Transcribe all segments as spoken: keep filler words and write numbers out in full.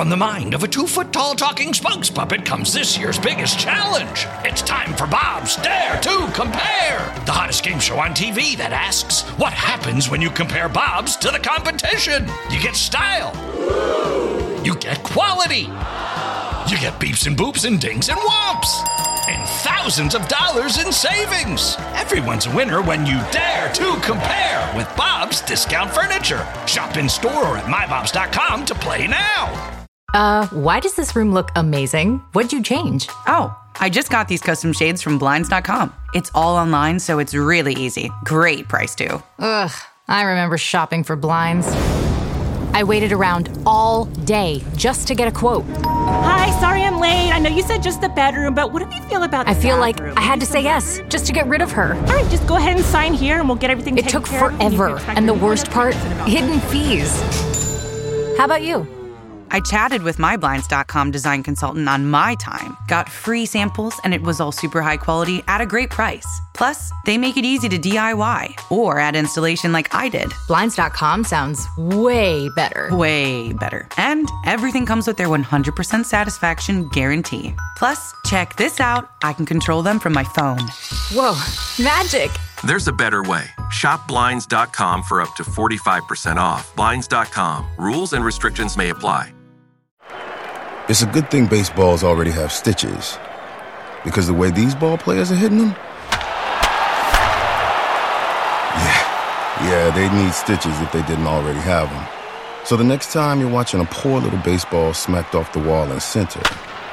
From the mind of a two-foot-tall talking spokes puppet comes this year's biggest challenge. It's time for Bob's Dare to Compare, the hottest game show on T V that asks, what happens when you compare Bob's to the competition? You get style. You get quality. You get beeps and boops and dings and whomps. And thousands of dollars in savings. Everyone's a winner when you dare to compare with Bob's Discount Furniture. Shop in store or at my bobs dot com to play now. Uh, why does this room look amazing? What'd you change? Oh, I just got these custom shades from blinds dot com. It's all online, so it's really easy. Great price, too. Ugh, I remember shopping for blinds. I waited around all day just to get a quote. Hi, sorry I'm late. I know you said just the bedroom, but what do you feel about the I feel bathroom? like I had to say yes, just to get rid of her. All right, just go ahead and sign here and we'll get everything It taken took care of. forever, and the worst part, hidden fees. How about you? I chatted with my blinds dot com design consultant on my time, got free samples, and it was all super high quality at a great price. Plus, they make it easy to D I Y or add installation like I did. blinds dot com sounds way better. Way better. And everything comes with their one hundred percent satisfaction guarantee. Plus, check this out. I can control them from my phone. Whoa, magic. There's a better way. Shop blinds dot com for up to forty-five percent off. blinds dot com. Rules and restrictions may apply. It's a good thing baseballs already have stitches, because the way these ball players are hitting them, yeah, yeah, they need stitches if they didn't already have them. So the next time you're watching a poor little baseball smacked off the wall in center,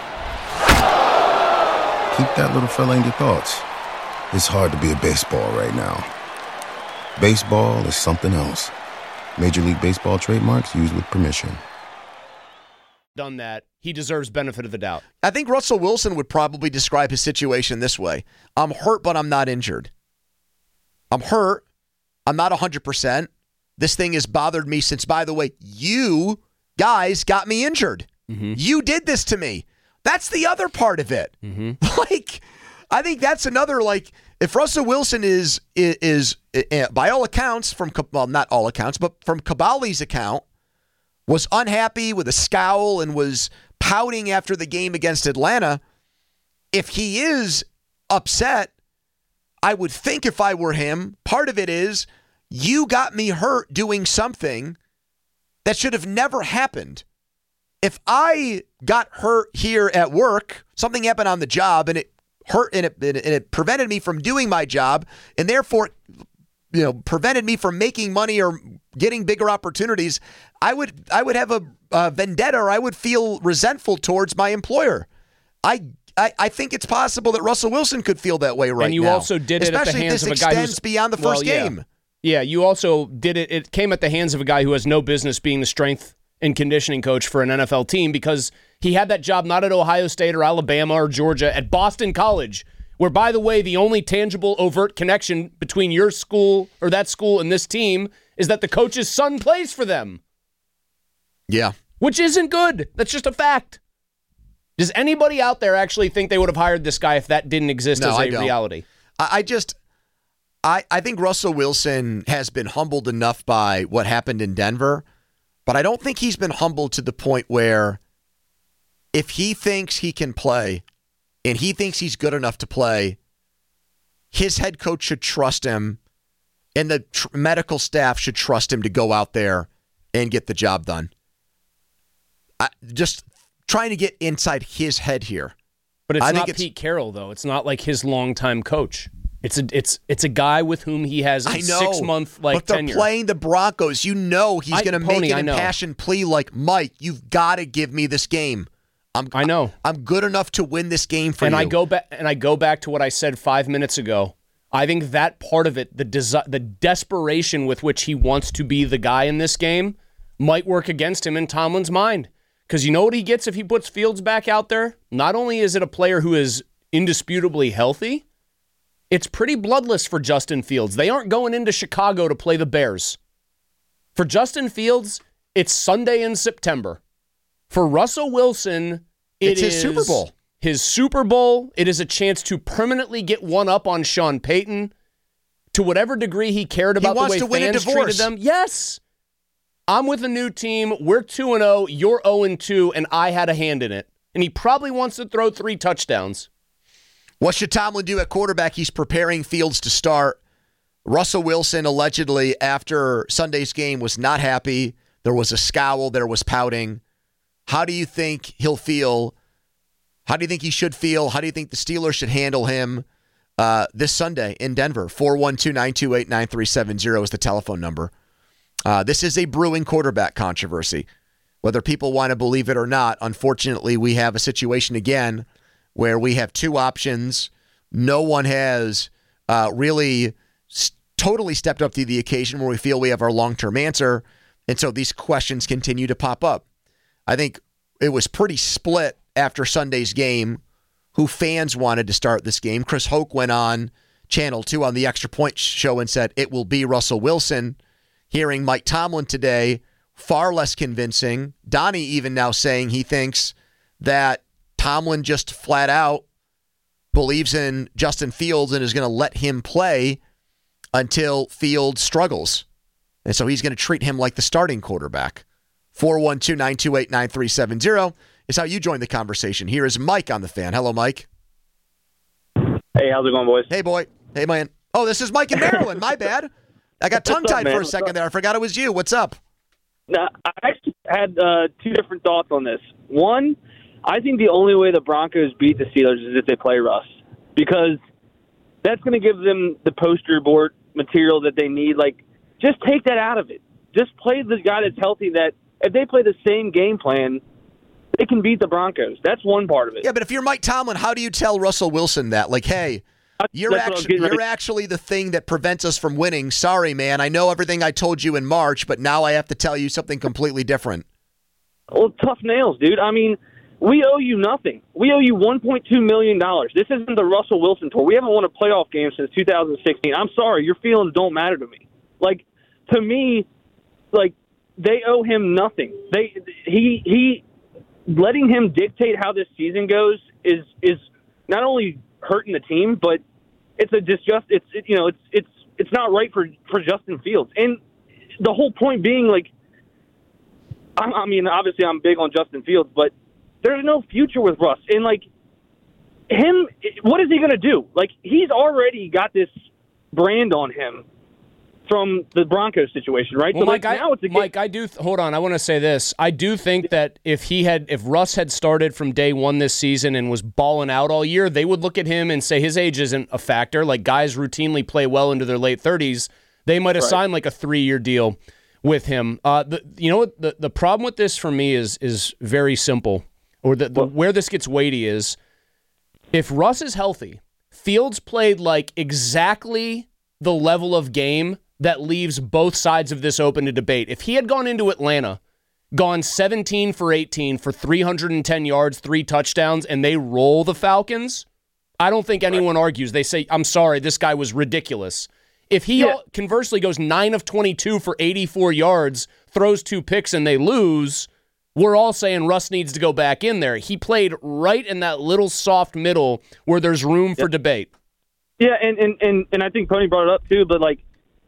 keep that little fella in your thoughts. It's hard to be a baseball right now. Baseball is something else. Major League Baseball trademarks used with permission. Done that, he deserves benefit of the doubt. I think Russell Wilson would probably describe his situation this way. I'm hurt, but I'm not injured. I'm hurt. I'm not one hundred percent. This thing has bothered me since, by the way, you guys got me injured. Mm-hmm. You did this to me. That's the other part of it. Mm-hmm. Like, I think that's another, like, if Russell Wilson is, is, is, is by all accounts, from, well, not all accounts, but from Caballi's account, was unhappy with a scowl and was pouting after the game against Atlanta, if he is upset, I would think if I were him, part of it is, you got me hurt doing something that should have never happened. If I got hurt here at work, something happened on the job and it hurt and it, and it prevented me from doing my job and therefore, you know, prevented me from making money or getting bigger opportunities, I would I would have a, a vendetta or I would feel resentful towards my employer. I, I I think it's possible that Russell Wilson could feel that way right now. And you now, also did it at the hands of a guy who's beyond the first well, yeah. game. Yeah, you also did it. It came at the hands of a guy who has no business being the strength and conditioning coach for an N F L team because he had that job not at Ohio State or Alabama or Georgia, at Boston College, where, by the way, the only tangible overt connection between your school or that school and this team is that the coach's son plays for them. Yeah. Which isn't good. That's just a fact. Does anybody out there actually think they would have hired this guy if that didn't exist no, as a I don't. reality? I, I just, I, I think Russell Wilson has been humbled enough by what happened in Denver, but I don't think he's been humbled to the point where if he thinks he can play and he thinks he's good enough to play, his head coach should trust him and the tr- medical staff should trust him to go out there and get the job done. I, just trying to get inside his head here. But it's I not think it's, Pete Carroll, though. It's not like his longtime coach. It's a it's it's a guy with whom he has a I know, six month like but they're tenure. playing the Broncos. You know he's going to make Pony, an impassioned plea like, Mike, you've got to give me this game. I'm, I know I'm good enough to win this game for and you. I go back and I go back to what I said five minutes ago. I think that part of it, the desi- the desperation with which he wants to be the guy in this game, might work against him in Tomlin's mind. Because you know what he gets if he puts Fields back out there? Not only is it a player who is indisputably healthy, it's pretty bloodless for Justin Fields. They aren't going into Chicago to play the Bears. For Justin Fields, it's Sunday in September. For Russell Wilson, it it's his is Super Bowl. His Super Bowl. It is a chance to permanently get one up on Sean Payton to whatever degree he cared about he wants the way to win fans a divorce. treated them. Yes. I'm with a new team. We're two and oh. You're oh and two, and I had a hand in it. And he probably wants to throw three touchdowns. What should Tomlin do at quarterback? He's preparing Fields to start. Russell Wilson, allegedly, after Sunday's game, was not happy. There was a scowl. There was pouting. How do you think he'll feel? How do you think he should feel? How do you think the Steelers should handle him uh, this Sunday in Denver? four one two, nine two eight, nine three seven zero is the telephone number. Uh, this is a brewing quarterback controversy. Whether people want to believe it or not, unfortunately, we have a situation again where we have two options. No one has uh, really st- totally stepped up to the occasion where we feel we have our long-term answer. And so these questions continue to pop up. I think it was pretty split after Sunday's game who fans wanted to start this game. Chris Hoke went on Channel two on the Extra Point show and said it will be Russell Wilson. Hearing Mike Tomlin today, far less convincing. Donnie even now saying he thinks that Tomlin just flat out believes in Justin Fields and is going to let him play until Fields struggles. And so he's going to treat him like the starting quarterback. four one two, nine two eight, nine three seven zero is how you join the conversation. Here is Mike on the Fan. Hello, Mike. Hey, how's it going, boys? Hey, boy. Hey, man. Oh, this is Mike in Maryland. My bad. I got tongue-tied up, for a What's second up? there. I forgot it was you. What's up? Now, I actually had uh, two different thoughts on this. One, I think the only way the Broncos beat the Steelers is if they play Russ, because that's going to give them the poster board material that they need. Like, just take that out of it. Just play the guy that's healthy, that if they play the same game plan, they can beat the Broncos. That's one part of it. Yeah, but if you're Mike Tomlin, how do you tell Russell Wilson that? Like, hey, you're, That's what I was actually, getting you're ready- actually the thing that prevents us from winning. Sorry, man. I know everything I told you in March, but now I have to tell you something completely different. Well, tough nails, dude. I mean, we owe you nothing. We owe you one point two million dollars. This isn't the Russell Wilson tour. We haven't won a playoff game since two thousand sixteen. I'm sorry. Your feelings don't matter to me. Like, to me, like, they owe him nothing. They he he letting him dictate how this season goes is is not only hurting the team, but it's a disjust. It's it, you know it's it's it's not right for for Justin Fields. And the whole point being, like, I, I mean, obviously I'm big on Justin Fields, but there's no future with Russ. And like him, what is he going to do? Like, he's already got this brand on him from the Broncos situation, right? Well, so Mike, like, I, now it's a Mike, I do. Th- hold on, I want to say this. I do think that if he had, if Russ had started from day one this season and was balling out all year, they would look at him and say his age isn't a factor. Like, guys routinely play well into their late thirties. They might have Right. signed like a three-year deal with him. Uh, the, you know what? The, the problem with this for me is is very simple, or the, the where this gets weighty is if Russ is healthy, Fields played like exactly the level of game that leaves both sides of this open to debate. If he had gone into Atlanta, gone seventeen for eighteen for three hundred ten yards, three touchdowns, and they roll the Falcons, I don't think anyone argues. They say, I'm sorry, this guy was ridiculous. If he Yeah. conversely goes nine of twenty-two for eighty-four yards, throws two picks, and they lose, we're all saying Russ needs to go back in there. He played right in that little soft middle where there's room for debate. Yeah, and, and, and, and I think Tony brought it up too, but like,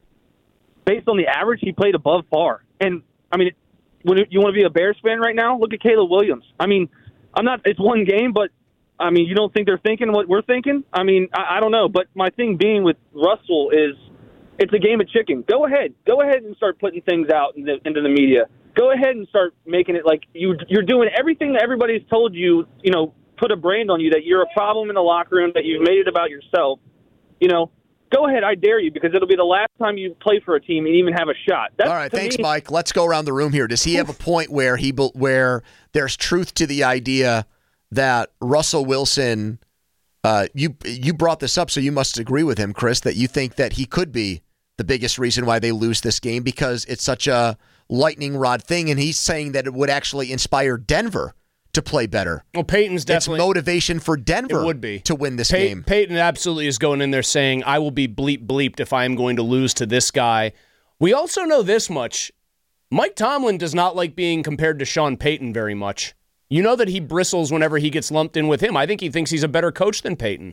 based on the average, he played above par. And I mean, when you want to be a Bears fan right now, look at Caleb Williams. I mean, I'm not. It's one game, but I mean, you don't think they're thinking what we're thinking? I mean, I, I don't know. But my thing being with Russell is, it's a game of chicken. Go ahead, go ahead and start putting things out in the, into the media. Go ahead and start making it like you you're doing everything that everybody's told you. You know, put a brand on you that you're a problem in the locker room, that you've made it about yourself. You know. Go ahead, I dare you, because it'll be the last time you play for a team and even have a shot. That's, All right, thanks, me, Mike. Let's go around the room here. Does he have a point where he where there's truth to the idea that Russell Wilson? Uh, you you brought this up, so you must agree with him, Chris, that you think that he could be the biggest reason why they lose this game because it's such a lightning rod thing, and he's saying that it would actually inspire Denver to play better. Well, Peyton's definitely it's motivation for Denver it would be. to win this Pey- game. Peyton absolutely is going in there saying, I will be bleep bleeped if I am going to lose to this guy. We also know this much. Mike Tomlin does not like being compared to Sean Payton very much. You know that he bristles whenever he gets lumped in with him. I think he thinks he's a better coach than Peyton.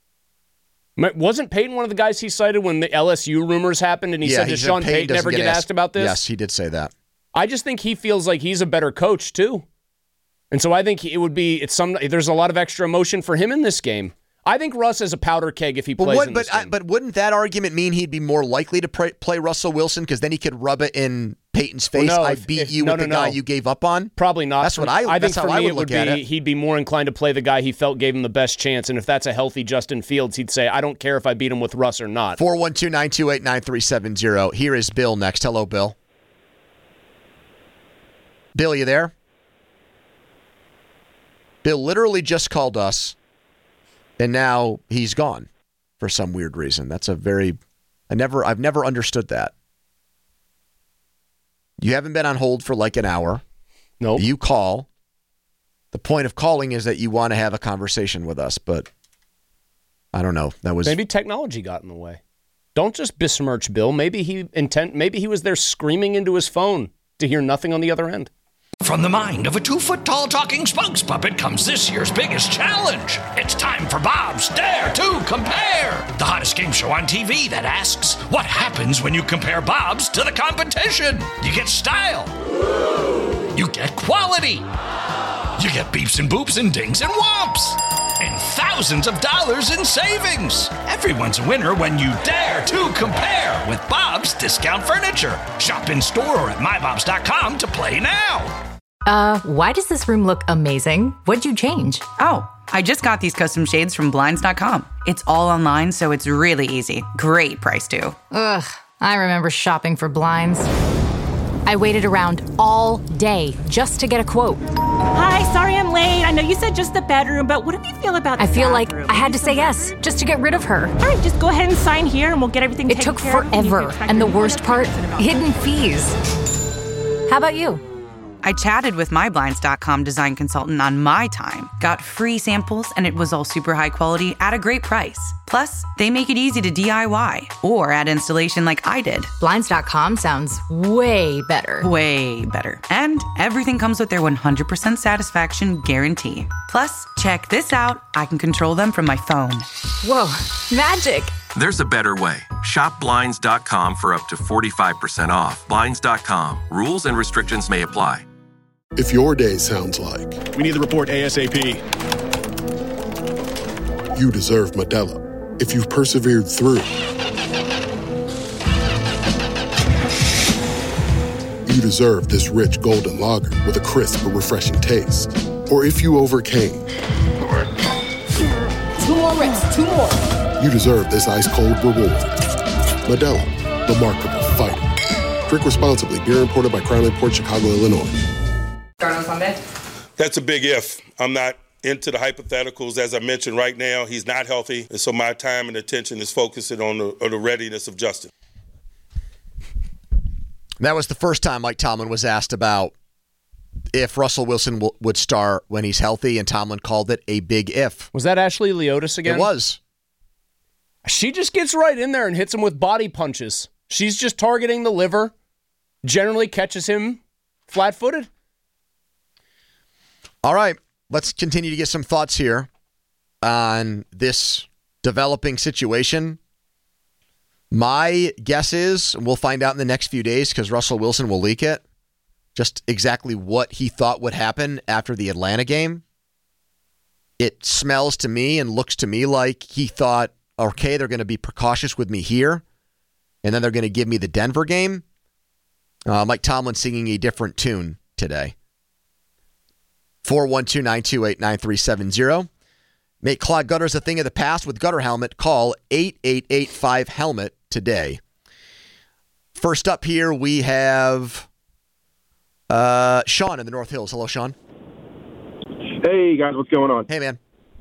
Wasn't Peyton one of the guys he cited when the L S U rumors happened and he yeah, said, he does said Sean Payton Payton doesn't ever get asked about this? Yes, he did say that. I just think he feels like he's a better coach too. And so I think it would be, it's some, there's a lot of extra emotion for him in this game. I think Russ is a powder keg if he plays but what, in but, this game. I, but wouldn't that argument mean he'd be more likely to play, play Russell Wilson because then he could rub it in Peyton's face? Well, no, I if, beat if, you no, with no, the guy no. you gave up on? Probably not. That's what I, I think that's for how I me would it would look be, at it. he'd be more inclined to play the guy he felt gave him the best chance. And if that's a healthy Justin Fields, he'd say, I don't care if I beat him with Russ or not. four one two, nine two eight, nine three seven zero. Here is Bill next. Hello, Bill. Bill, you there? Bill literally just called us, and now he's gone for some weird reason. That's a very, I never, I've never understood that. You haven't been on hold for like an hour. No. Nope. You call. The point of calling is that you want to have a conversation with us, but I don't know. That was maybe technology got in the way. Don't just besmirch Bill. Maybe he intent. Maybe he was there screaming into his phone to hear nothing on the other end. From the mind of a two-foot-tall talking spokes puppet comes this year's biggest challenge. It's time for Bob's Dare to Compare, the hottest game show on T V that asks, what happens when you compare Bob's to the competition? You get style. You get quality. You get beeps and boops and dings and whomps. And thousands of dollars in savings. Everyone's a winner when you dare to compare with Bob's Discount Furniture. Shop in store or at my bobs dot com to play now. Uh, why does this room look amazing? What'd you change? Oh, I just got these custom shades from blinds dot com. It's all online, so it's really easy. Great price, too. Ugh, I remember shopping for blinds. I waited around all day just to get a quote. Hi, sorry I'm late. I know you said just the bedroom, but what do you feel about the I feel bathroom? like I had to say yes just to get rid of her. All right, just go ahead and sign here and we'll get everything It taken took care of. forever, and the worst part, hidden fees. How about you? I chatted with my blinds dot com design consultant on my time, got free samples, and it was all super high quality at a great price. Plus, they make it easy to D I Y or add installation like I did. blinds dot com sounds way better. Way better. And everything comes with their one hundred percent satisfaction guarantee. Plus, check this out. I can control them from my phone. Whoa, magic. There's a better way. Shop Blinds dot com for up to forty-five percent off. Blinds dot com. Rules and restrictions may apply. If your day sounds like, we need the report ASAP, you deserve Modelo. If you've persevered through, you deserve this rich golden lager with a crisp but refreshing taste. Or if you overcame, two more reps, two more. You deserve this ice cold reward. Modelo, the mark of a fighter. Drink responsibly. Beer imported by Crown Port Chicago, Illinois. Start on Sunday? That's a big if. I'm not into the hypotheticals. As I mentioned right now, he's not healthy. And so my time and attention is focusing on the, on the readiness of Justin. That was the first time Mike Tomlin was asked about if Russell Wilson w- would start when he's healthy, and Tomlin called it a big if. Was that Ashley Leotis again? It was. She just gets right in there and hits him with body punches. She's just targeting the liver, generally catches him flat-footed. All right, let's continue to get some thoughts here on this developing situation. My guess is, and we'll find out in the next few days because Russell Wilson will leak it, just exactly what he thought would happen after the Atlanta game. It smells to me and looks to me like he thought, okay, they're going to be precautious with me here, and then they're going to give me the Denver game. Uh, Mike Tomlin singing a different tune today. four one two, nine two eight, nine three seven zero. Make clogged gutters a thing of the past with Gutter Helmet. Call eight eight eight five helmet today. First up here, we have uh, Sean in the North Hills. Hello, Sean. Hey, guys. What's going on? Hey, man.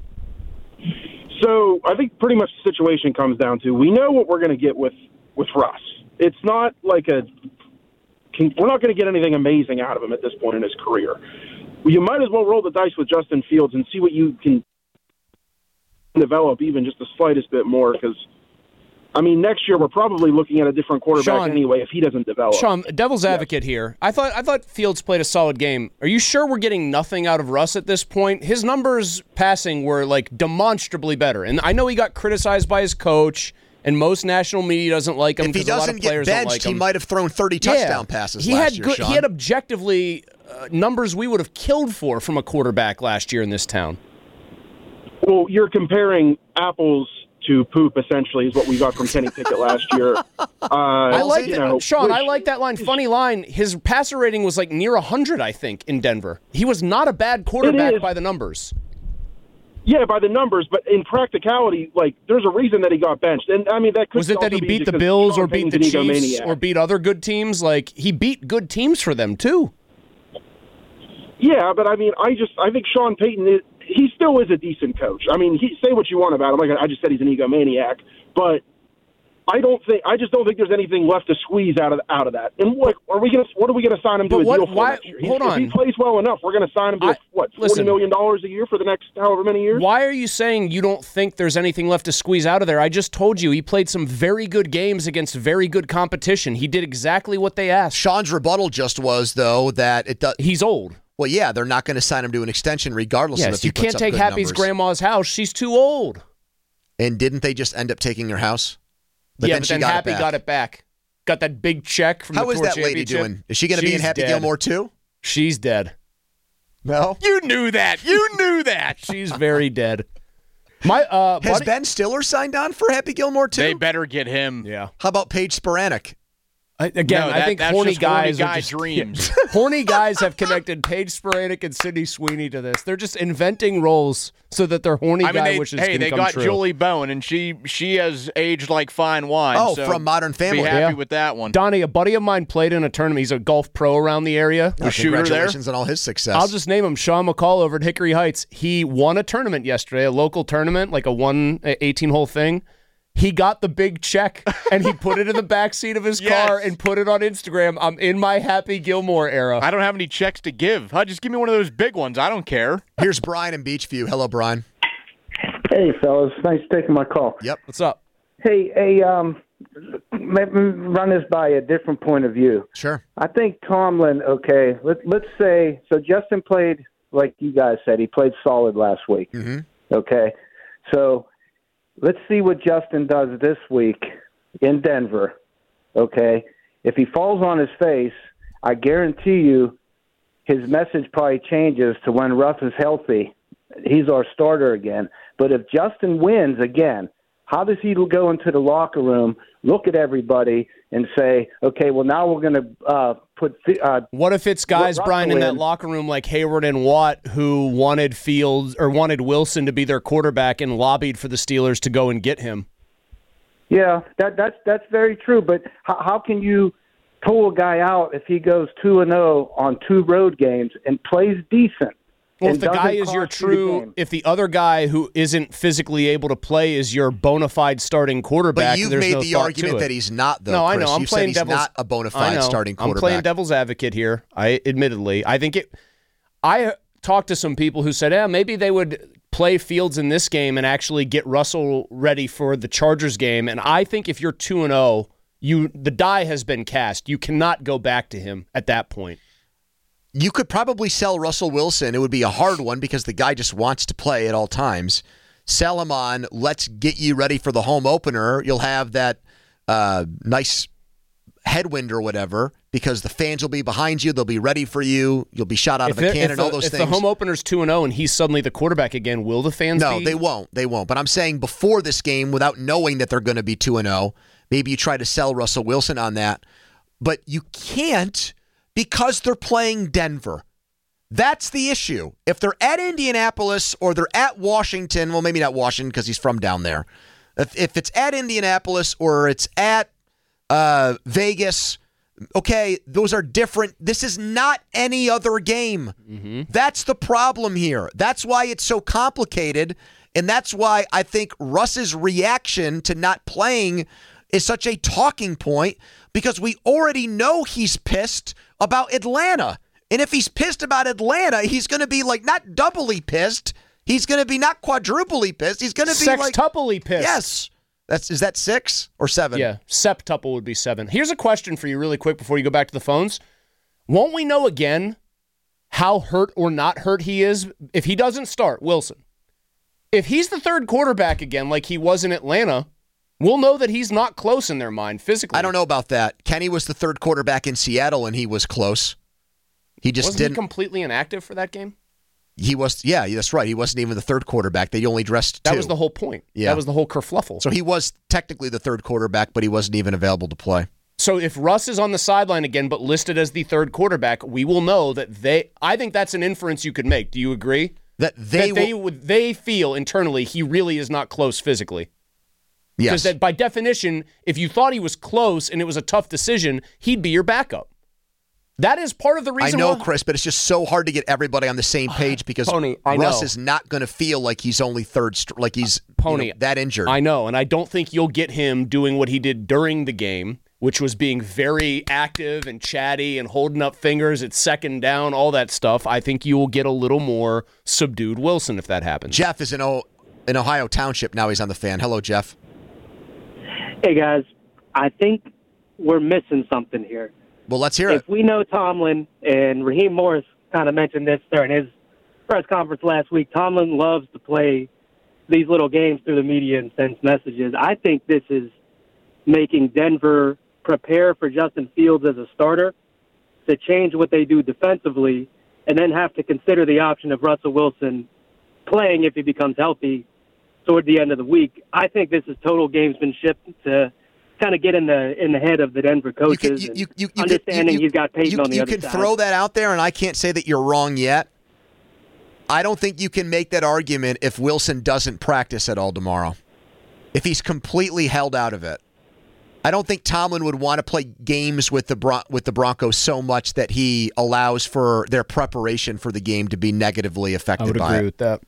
So I think pretty much the situation comes down to we know what we're going to get with, with Russ. It's not like a – we're not going to get anything amazing out of him at this point in his career. You might as well roll the dice with Justin Fields and see what you can develop even just the slightest bit more because, I mean, next year we're probably looking at a different quarterback Sean, anyway if he doesn't develop. Sean, devil's advocate yeah. here. I thought I thought Fields played a solid game. Are you sure we're getting nothing out of Russ at this point? His numbers passing were, like, demonstrably better. And I know he got criticized by his coach, and most national media doesn't like him If he because a lot of doesn't get players don't benched, like him. he might have thrown thirty touchdown Yeah. passes he last had year, good, Sean. He had objectively uh, numbers we would have killed for from a quarterback last year in this town. Well, you're comparing apples to poop, essentially, is what we got from Kenny Pickett last year. Uh, I like you that, know, Sean. which, I like that line. Funny line. His passer rating was like near one hundred, I think, in Denver. He was not a bad quarterback by the numbers. Yeah, by the numbers, but in practicality, like, there's a reason that he got benched. And, I mean, that could Was it that also he be beat the because Bills Sean or beat Payton's the an Chiefs egomaniac. or beat other good teams? Like, he beat good teams for them, too. Yeah, but I mean, I just I think Sean Payton is, he still is a decent coach. I mean, he say what you want about him. Like I just said, he's an egomaniac, but I don't think I just don't think there's anything left to squeeze out of out of that. And what are we going to what are we going to sign him to But a what- deal for why- next year? hold If on. he plays well enough, we're going to sign him to I- a, what forty listen. million dollars a year for the next however many years. Why are you saying you don't think there's anything left to squeeze out of there? I just told you he played some very good games against very good competition. He did exactly what they asked. Sean's rebuttal just was, though, that it does. He's old. Well, yeah, they're not going to sign him to an extension regardless of Yes, if he you puts can't up take good Happy's numbers. grandma's house. She's too old. And didn't they just end up taking her house? But yeah, then but she then got Happy it back. got it back. Got that big check from How the is tour that lady championship. doing? Is she going to be in She's Happy dead. Gilmore too? She's dead. No? You knew that. You knew that. She's very dead. My uh, Has buddy- Ben Stiller signed on for Happy Gilmore too? They better get him. Yeah. How about Paige Sporanic? I, again, No, I that- think that's horny just horny guys guy are just, dreams. horny guys have connected Paige Sporanic and Sydney Sweeney to this. They're just inventing roles so that their horny I mean, guy they, wishes hey, can they come got true. Julie Bowen, and she she has aged like fine wine. Oh, so from Modern Family. Be happy Yeah. with that one. Donnie, a buddy of mine played in a tournament. He's a golf pro around the area. Oh, Was Shooter there? congratulations on all his success. I'll just name him Sean McCall over at Hickory Heights. He won a tournament yesterday, a local tournament, like a one eighteen-hole thing. He got the big check, and he put it in the back seat of his Yes. car and put it on Instagram. I'm in my Happy Gilmore era. I don't have any checks to give. Huh, just give me one of those big ones. I don't care. Here's Brian in Beachview. Hello, Brian. Hey, fellas. Thanks for taking my call. Yep. What's up? Hey, hey, um, let me run this by a different point of view. Sure. I think Tomlin, okay, let, let's say, so Justin played, like you guys said, he played solid last week. Mm-hmm. Okay. So let's see what Justin does this week in Denver. Okay. If he falls on his face, I guarantee you his message probably changes to when Ruff is healthy. He's our starter again. But if Justin wins again, how does he go into the locker room, look at everybody, and say, okay, well, now we're going to uh, put uh, What if it's guys, Russell Brian, in that in. locker room like Hayward and Watt who wanted Fields or wanted Wilson to be their quarterback and lobbied for the Steelers to go and get him? Yeah, that that's that's very true. But how, how can you pull a guy out if he goes two and zero on two road games and plays decent? Well, and if the guy doesn't is your cost you the true, game? if the other guy who isn't physically able to play is your bona fide starting quarterback, But you've there's made no the thought argument to it. that he's not, though. No, I Chris. know. I'm You've playing said he's devil's. not a bona I fide know. starting I'm quarterback. playing devil's advocate here. I admittedly, I think it. I talked to some people who said, "Yeah, maybe they would play Fields in this game and actually get Russell ready for the Chargers game." And I think if you're two and zero, you the die has been cast. You cannot go back to him at that point. You could probably sell Russell Wilson. It would be a hard one because the guy just wants to play at all times. Sell him on, let's get you ready for the home opener. You'll have that uh, nice headwind or whatever because the fans will be behind you. They'll be ready for you. You'll be shot out If of a it- cannon, if the, all those if things. the home opener's two and zero and he's suddenly the quarterback again, will the fans? No, be? they won't. They won't. But I'm saying before this game, without knowing that they're going to be two and oh, maybe you try to sell Russell Wilson on that. But you can't because they're playing Denver. That's the issue. If they're at Indianapolis or they're at Washington, well, maybe not Washington because he's from down there. If, if it's at Indianapolis or it's at uh, Vegas, okay, those are different. This is not any other game. Mm-hmm. That's the problem here. That's why it's so complicated, and that's why I think Russ's reaction to not playing is such a talking point because we already know he's pissed about Atlanta. And if he's pissed about Atlanta, he's going to be like not doubly pissed. He's going to be not quadruply pissed. He's going to be like sextuply pissed. Yes. That's is that six or seven? Yeah, septuple would be seven. Here's a question for you really quick before you go back to the phones. Won't we know again how hurt or not hurt he is if he doesn't start, Wilson? If he's the third quarterback again like he was in Atlanta, We'll know that he's not close in their mind physically. I don't know about that. Kenny was the third quarterback in Seattle, and he was close. He just Wasn't didn't. he completely inactive for that game? He was, yeah, that's right. He wasn't even the third quarterback. They only dressed two. That was the whole point. Yeah. That was the whole kerfluffle. So he was technically the third quarterback, but he wasn't even available to play. So if Russ is on the sideline again, but listed as the third quarterback, we will know that they. I think that's an inference you could make. Do you agree? That they that they will, would they feel internally he really is not close physically. Yes. Because that by definition, if you thought he was close and it was a tough decision, he'd be your backup. That is part of the reason. I know, why, Chris, but it's just so hard to get everybody on the same page because Pony, I Russ know. is not going to feel like he's only third, like he's Pony you know, that injured. I know, and I don't think you'll get him doing what he did during the game, which was being very active and chatty and holding up fingers at second down, all that stuff. I think you will get a little more subdued Wilson if that happens. Jeff is in, o- in Ohio Township. Now he's on the Fan. Hello, Jeff. Hey, guys. I think we're missing something here. Well, let's hear if it. we know Tomlin, and Raheem Morris kind of mentioned this during his press conference last week, Tomlin loves to play these little games through the media and sends messages. I think this is making Denver prepare for Justin Fields as a starter to change what they do defensively and then have to consider the option of Russell Wilson playing if he becomes healthy toward the end of the week. I think this is total gamesmanship to kind of get in the in the head of the Denver coaches, you, you, you, you, understanding you, you, he's got Peyton you, on the you other can side. throw that out there, and I can't say that you're wrong yet. I don't think you can make that argument if Wilson doesn't practice at all tomorrow, if he's completely held out of it. I don't think Tomlin would want to play games with the Bron- with the Broncos so much that he allows for their preparation for the game to be negatively affected I would by agree it. with that.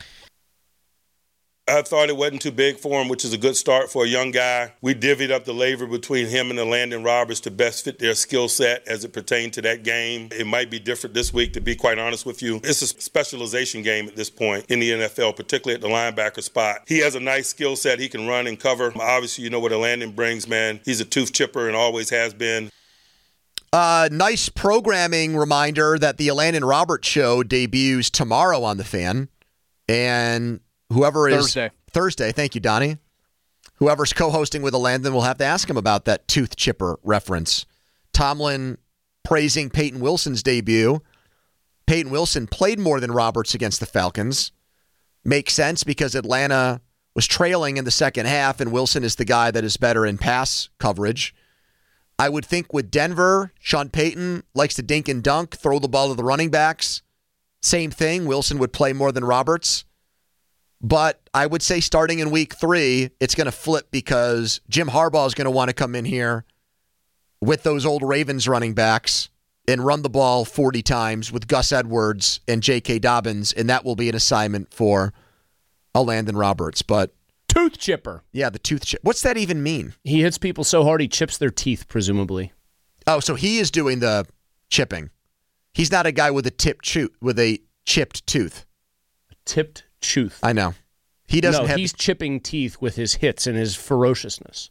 I thought it wasn't too big for him, which is a good start for a young guy. We divvied up the labor between him and the Landon Roberts to best fit their skill set as it pertained to that game. It might be different this week, to be quite honest with you. It's a specialization game at this point in the N F L, particularly at the linebacker spot. He has a nice skill set. He can run and cover. Obviously, you know what a Landon brings, man. He's a tooth chipper and always has been. Uh, nice programming reminder that the Landon Roberts Show debuts tomorrow on The Fan. And whoever is Thursday. Thursday, thank you, Donnie. Whoever's co-hosting with Landon will have to ask him about that tooth chipper reference. Tomlin praising Peyton Wilson's debut. Peyton Wilson played more than Roberts against the Falcons. Makes sense because Atlanta was trailing in the second half, and Wilson is the guy that is better in pass coverage. I would think with Denver, Sean Payton likes to dink and dunk, throw the ball to the running backs. Same thing. Wilson would play more than Roberts. But I would say starting in week three, it's going to flip because Jim Harbaugh is going to want to come in here with those old Ravens running backs and run the ball forty times with Gus Edwards and J K. Dobbins, and that will be an assignment for a Landon Roberts. But Tooth chipper. Yeah, the tooth chip. What's that even mean? He hits people so hard he chips their teeth, presumably. Oh, so he is doing the chipping. He's not a guy with a tipped chew- with a chipped tooth. A tipped tooth. I know. He doesn't no, have. he's chipping teeth with his hits and his ferociousness.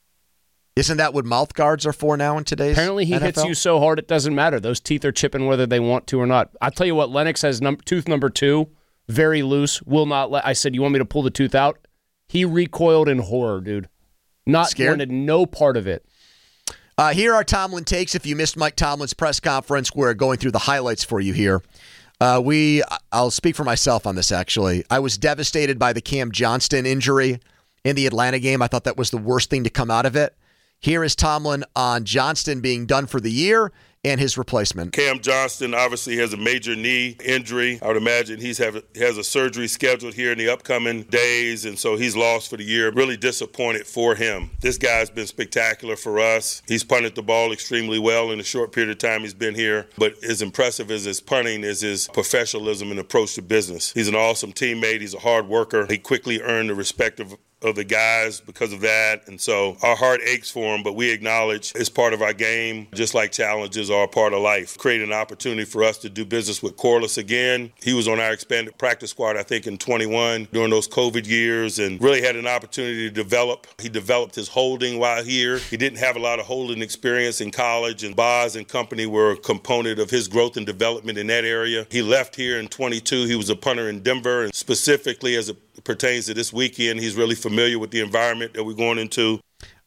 Isn't that what mouth guards are for now in today's Apparently he N F L? hits you so hard it doesn't matter. Those teeth are chipping whether they want to or not. I'll tell you what, Lennox has num- tooth number two, very loose, will not let. I said, you want me to pull the tooth out? He recoiled in horror, dude. Not Scared? wanted no part of it. Uh, here are Tomlin takes. If you missed Mike Tomlin's press conference, we're going through the highlights for you here. Uh, we, I'll speak for myself on this, actually. I was devastated by the Cam Johnston injury in the Atlanta game. I thought that was the worst thing to come out of it. Here is Tomlin on Johnston being done for the year and his replacement. Cam Johnston obviously has a major knee injury. I would imagine he's have, has a surgery scheduled here in the upcoming days, and so he's lost for the year. Really disappointed for him. This guy's been spectacular for us. He's punted the ball extremely well in the short period of time he's been here, but as impressive as his punting is his professionalism and approach to business. He's an awesome teammate. He's a hard worker. He quickly earned the respect of of the guys because of that, and so our heart aches for him, but we acknowledge it's part of our game, just like challenges are a part of life. Created an opportunity for us to do business with Corliss again. He was on our expanded practice squad, I think, in twenty-one during those COVID years, and really had an opportunity to develop. He developed his holding while here. He didn't have a lot of holding experience in college, and Boz and company were a component of his growth and development in that area. He left here in twenty-two. He was a punter in Denver, and specifically as a pertains to this weekend. He's really familiar with the environment that we're going into.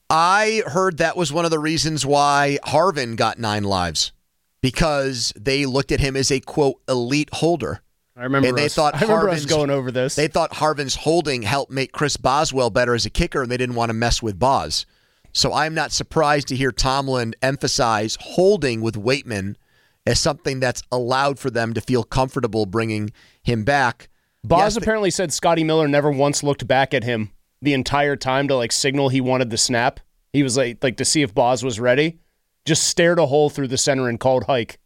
I heard that was one of the reasons why Harvin got nine lives, because they looked at him as a, quote, elite holder. I remember, and they us, thought I remember us Harvin's- going over this. They thought Harvin's holding helped make Chris Boswell better as a kicker, and they didn't want to mess with Boz. So I'm not surprised to hear Tomlin emphasize holding with Waitman as something that's allowed for them to feel comfortable bringing him back. Boz Yes, apparently said Scotty Miller never once looked back at him the entire time to like signal he wanted the snap. He was like, like to see if Boz was ready. Just stared a hole through the center and called hike.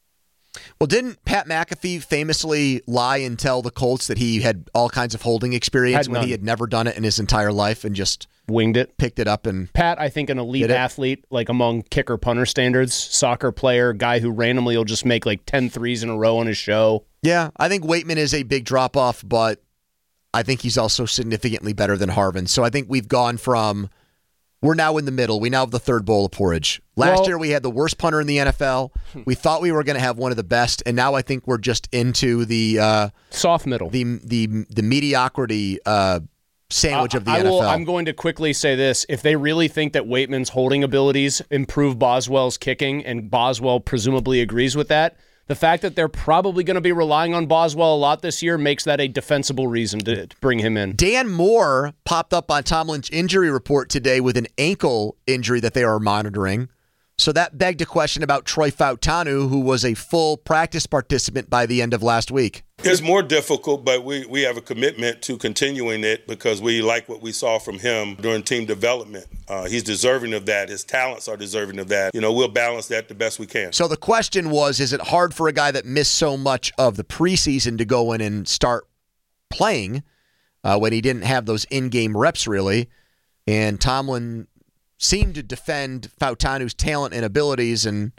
Well, didn't Pat McAfee famously lie and tell the Colts that he had all kinds of holding experience Had when he none. had never done it in his entire life and just winged it, picked it up? And Pat, I think an elite Did it? athlete, like among kicker punter standards, soccer player, guy who randomly will just make like ten threes in a row on his show. Yeah, I think Waitman is a big drop-off, but I think he's also significantly better than Harvin. So I think we've gone from, we're now in the middle. We now have the third bowl of porridge. Last Well- year we had the worst punter in the N F L. We thought we were going to have one of the best, and now I think we're just into the uh, soft middle, the the the mediocrity uh, sandwich of the I N F L. will, I'm going to quickly say this. If they really think that Waitman's holding abilities improve Boswell's kicking, and Boswell presumably agrees with that, the fact that they're probably going to be relying on Boswell a lot this year makes that a defensible reason to, to bring him in. Dan Moore popped up on Tomlin's injury report today with an ankle injury that they are monitoring. So that begged a question about Troy Fautanu, who was a full practice participant by the end of last week. It's more difficult, but we, we have a commitment to continuing it because we like what we saw from him during team development. Uh, he's deserving of that. His talents are deserving of that. You know, we'll balance that the best we can. So the question was, is it hard for a guy that missed so much of the preseason to go in and start playing uh, when he didn't have those in-game reps, really? And Tomlin seemed to defend Fautanu's talent and abilities, and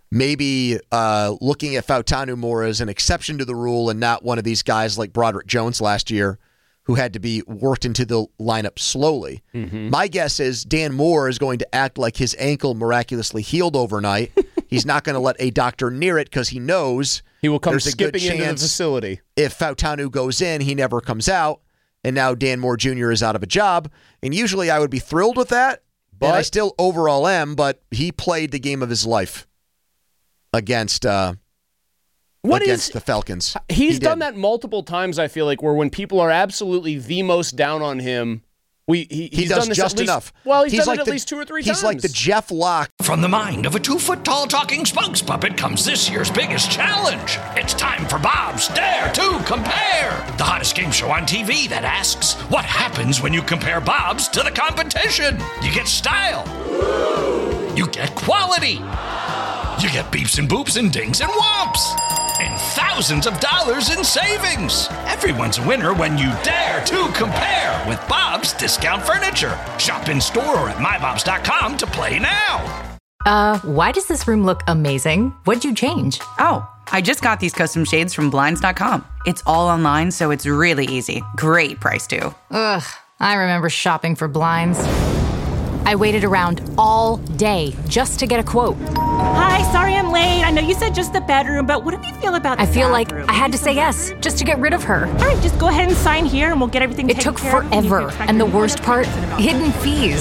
maybe uh, looking at Fautanu more as an exception to the rule and not one of these guys like Broderick Jones last year who had to be worked into the lineup slowly. Mm-hmm. My guess is Dan Moore is going to act like his ankle miraculously healed overnight. He's not going to let a doctor near it because he knows he will come there's a good skipping into the chance facility. If Fautanu goes in, he never comes out, and now Dan Moore Junior is out of a job. And usually I would be thrilled with that, and I still overall am, but he played the game of his life against uh, What against is- the Falcons. He's He done did. that multiple times, I feel like, where when people are absolutely the most down on him, we he, He he's does done this just at least, enough. Well, he's, He's done like it at the- least two or three he's times. like the Jeff Locke. From the mind of a two-foot-tall talking spokes puppet comes this year's biggest challenge. It's time for Bob's Dare to Compare, the hottest game show on T V that asks, what happens when you compare Bob's to the competition? You get style. You get quality. You get beeps and boops and dings and whomps. And thousands of dollars in savings. Everyone's a winner when you dare to compare with Bob's Discount Furniture. Shop in store or at my bobs dot com to play now. Uh, why does this room look amazing? What'd you change? Oh, I just got these custom shades from blinds dot com. It's all online, so it's really easy. Great price, too. Ugh, I remember shopping for blinds. I waited around all day just to get a quote. Hi, sorry I'm late. I know you said just the bedroom, but what do you feel about the I feel like bathroom? I had to say yes just to get rid of her. All right, just go ahead and sign here and we'll get everything It taken took care of. You can forever, expect and the a worst part, hidden fees.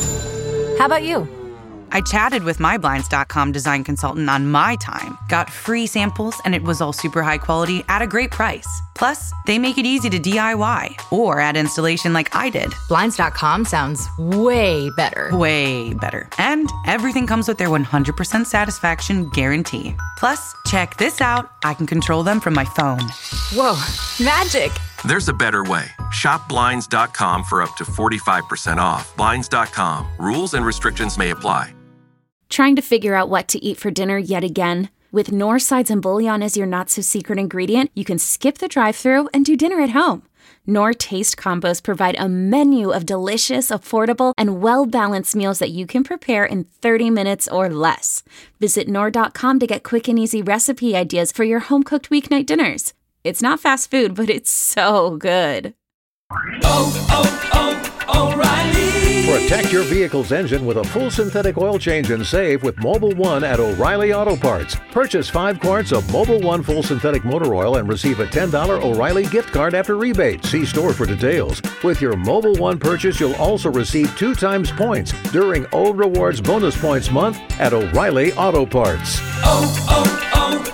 How about you? I chatted with my blinds dot com design consultant on my time, got free samples, and it was all super high quality at a great price. Plus, they make it easy to D I Y or add installation like I did. blinds dot com sounds way better. Way better. And everything comes with their one hundred percent satisfaction guarantee. Plus, check this out. I can control them from my phone. Whoa, magic. There's a better way. Shop Blinds dot com for up to forty-five percent off. Blinds dot com. Rules and restrictions may apply. Trying to figure out what to eat for dinner yet again? With Knorr sides and bouillon as your not-so-secret ingredient, you can skip the drive-thru and do dinner at home. Knorr Taste Combos provide a menu of delicious, affordable, and well-balanced meals that you can prepare in thirty minutes or less. Visit Knorr dot com to get quick and easy recipe ideas for your home-cooked weeknight dinners. It's not fast food, but it's so good. Oh, oh, oh, O'Reilly. Protect your vehicle's engine with a full synthetic oil change and save with Mobil one at O'Reilly Auto Parts. Purchase five quarts of Mobil one full synthetic motor oil and receive a ten dollars O'Reilly gift card after rebate. See store for details. With your Mobil one purchase, you'll also receive two times points during O Rewards Bonus Points Month at O'Reilly Auto Parts. Oh,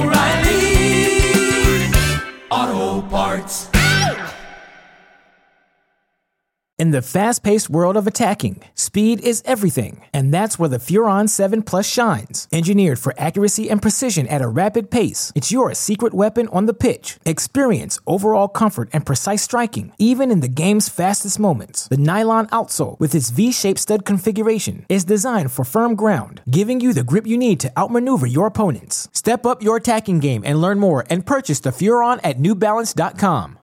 oh, oh, O'Reilly Auto Parts. In the fast-paced world of attacking, speed is everything, and that's where the Furon seven Plus shines. Engineered for accuracy and precision at a rapid pace, it's your secret weapon on the pitch. Experience overall comfort and precise striking, even in the game's fastest moments. The nylon outsole, with its V-shaped stud configuration, is designed for firm ground, giving you the grip you need to outmaneuver your opponents. Step up your attacking game and learn more and purchase the Furon at New Balance dot com.